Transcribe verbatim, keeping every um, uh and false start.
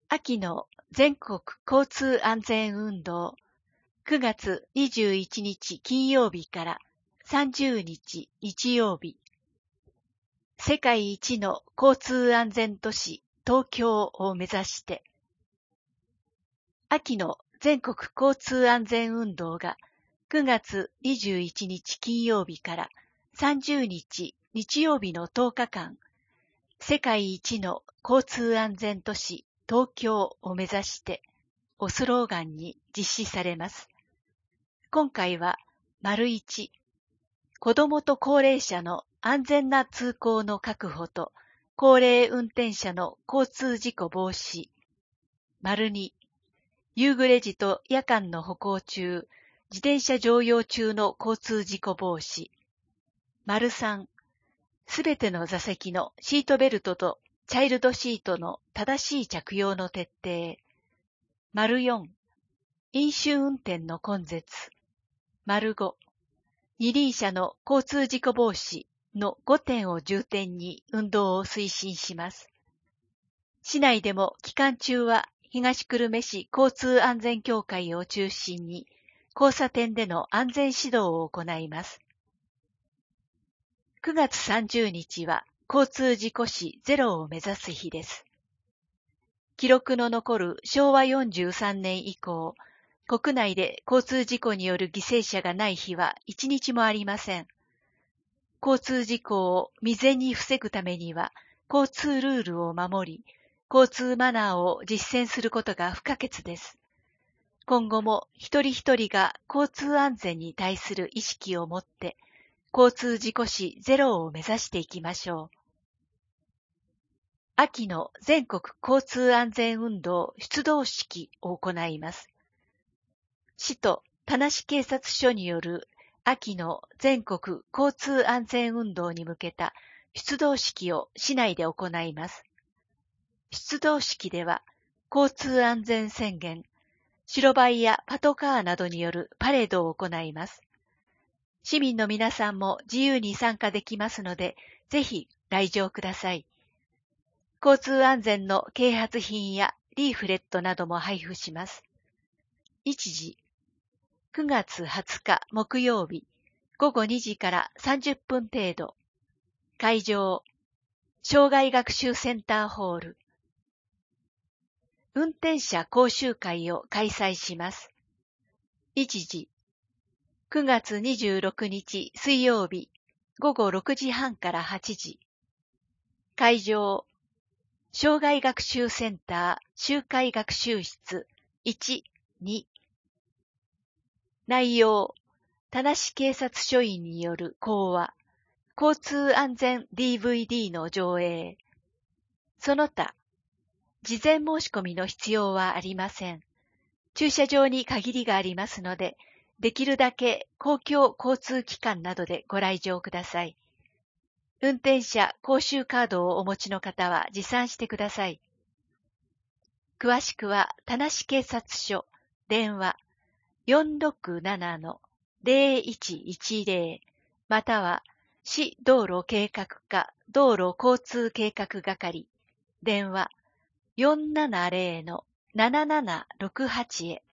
秋の全国交通安全運動くがつにじゅういちにち金曜日からさんじゅうにち日曜日。世界一の交通安全都市東京を目指して。秋の全国交通安全運動がくがつにじゅういちにち金曜日からさんじゅうにち日曜日のとおかかん、世界一の交通安全都市東京を目指してをスローガンに実施されます。今回は、丸一、子どもと高齢者の安全な通行の確保と高齢運転者の交通事故防止。丸二、夕暮れ時と夜間の歩行中、自転車乗用中の交通事故防止。丸三、すべての座席のシートベルトとチャイルドシートの正しい着用の徹底。丸四、飲酒運転の根絶。丸五、二輪車の交通事故防止のごてんを重点に運動を推進します。市内でも期間中は東久留米市交通安全協会を中心に交差点での安全指導を行います。くがつさんじゅうにちは交通事故死ゼロを目指す日です。記録の残るしょうわよんじゅうさんねん以降、国内で交通事故による犠牲者がない日は一日もありません。交通事故を未然に防ぐためには、交通ルールを守り、交通マナーを実践することが不可欠です。今後も一人一人が交通安全に対する意識を持って、交通事故死ゼロを目指していきましょう。秋の全国交通安全運動出動式を行います。市と田無警察署による秋の全国交通安全運動に向けた出動式を市内で行います。出動式では交通安全宣言、白バイやパトカーなどによるパレードを行います。市民の皆さんも自由に参加できますので、ぜひ来場ください。交通安全の啓発品やリーフレットなども配布します。日時、くがつはつか木曜日、ごごにじからさんじゅっぷん程度。会場、障害学習センターホール。運転者講習会を開催します。日時、くがつにじゅうろくにち水曜日、ごごろくじはんからはちじ。会場、障害学習センター集会学習室いち、に。内容、田無警察署員による講話、交通安全 ディーブイディー の上映。その他、事前申し込みの必要はありません。駐車場に限りがありますので、できるだけ公共交通機関などでご来場ください。運転者講習カードをお持ちの方は持参してください。詳しくは田無警察署電話 よんろくななのゼロいちいちゼロ または市道路計画課道路交通計画係電話 よんななゼロのななななろくはち へ